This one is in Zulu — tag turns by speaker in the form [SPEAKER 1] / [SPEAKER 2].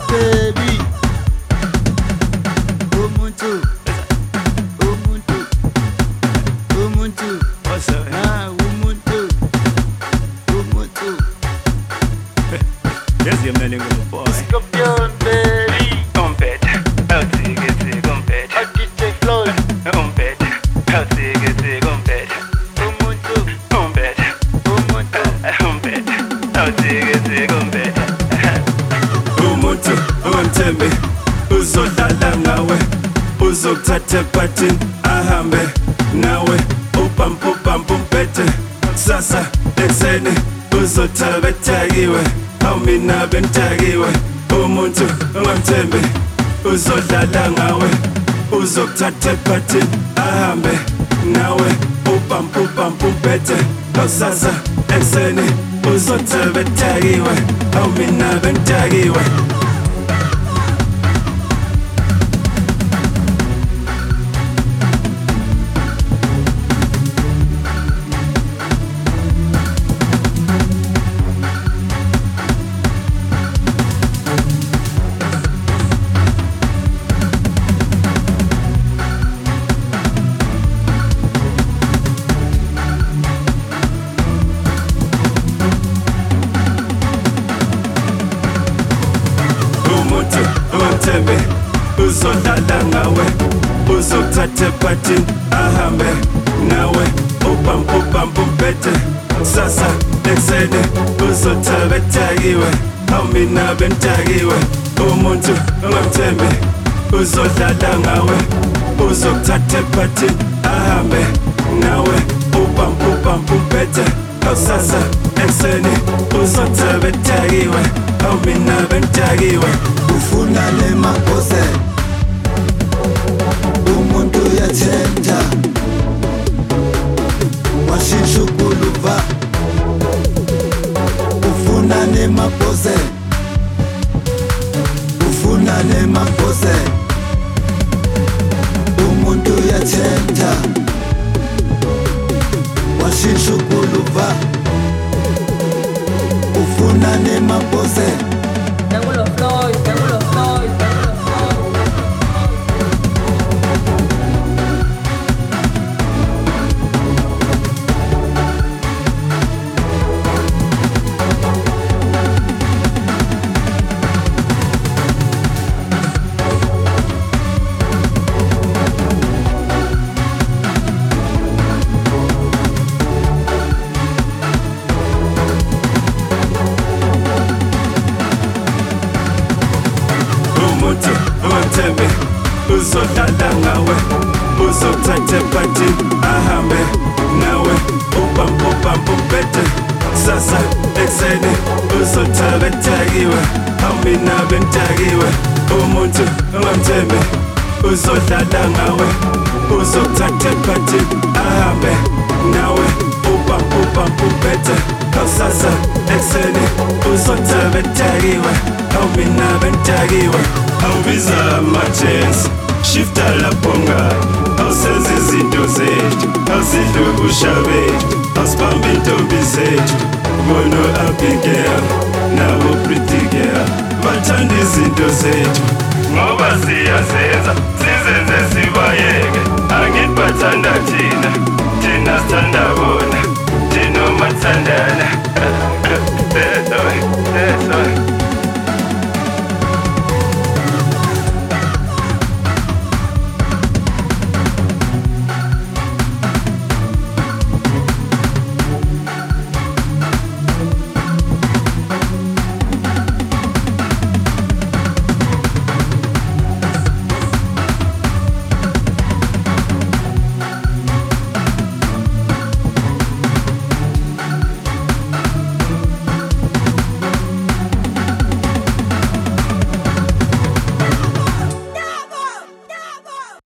[SPEAKER 1] baby. Umuntu, umuntu, umuntu.
[SPEAKER 2] What's up?
[SPEAKER 1] Ah, umuntu, umuntu.
[SPEAKER 2] Yes, you're melting with the boy.
[SPEAKER 1] Scorpion, baby.
[SPEAKER 2] Compet, healthy, get it, compet.
[SPEAKER 1] DJ Floyd.
[SPEAKER 2] Compet, healthy, get it, compet.
[SPEAKER 1] Umuntu,
[SPEAKER 2] Compet,
[SPEAKER 1] umuntu.
[SPEAKER 2] compet, healthy, get it, compet. Umuntu, ungamthembi, uzodlala ngawe, uzokuthatha ephathini, ahambe nawe, ubampu umphethe, kusasa ekuseni, uzothabethakiwe, awumina bentakiwe. Umuntu, ungamthembi, uzodlala ngawe, uzokuthatha ephathini, ahambe nawe, ubampu umphethe, kusasa ekuseni, uzothabethakiwe, awumina bentakiwe. Umuntu, ungamthembi, uzodlala ngawe, uzokuthatha ephathini, ahambe nawe, ubampu umphethe, kusasa ekuseni, uzothabethakiwe, awumina bentakiwe. Umuntu, ungamthembi, uzodlala ngawe, uzokuthatha ephathini, ahambe nawe, ubampu umphethe, kusasa ekuseni, uzothabethakiwe, awumina bentakiwe.
[SPEAKER 1] Ufuna le mapose. Umuntu uyathenda. Washintsha ukuluva. Ufuna le mapose. Ufuna le mapose. Umuntu uyathenda. Washintsha ukuluva. Ufuna le mapose.
[SPEAKER 3] Tengo los Floyd, tengo los Floyd, tengo los Floyd.
[SPEAKER 2] Umuntu, ungamthembi, uzodlala ngawe, uzokuthatha ephathini, ahambe nawe, ubampu umphethe, kusasa ekuseni, uzothabethakiwe, awumina bentakiwe. Umuntu, ungamthembi, uzodlala ngawe, uzokuthatha ephathini, ahambe nawe, ubampu umphethe, kusasa ekuseni, uzothabethakiwe, awumina bentakiwe. Awubiza ama-chance, shifta lapho ngayo, awusenza izinto zethu, awusidli ubusha bethu, awusibambe intombi zethu. Bono Abigail, nabo Pretty Girl, bathanda izinto zethu, ngoba siyazenza, sizenze sibayeke, angithi bathanda thina.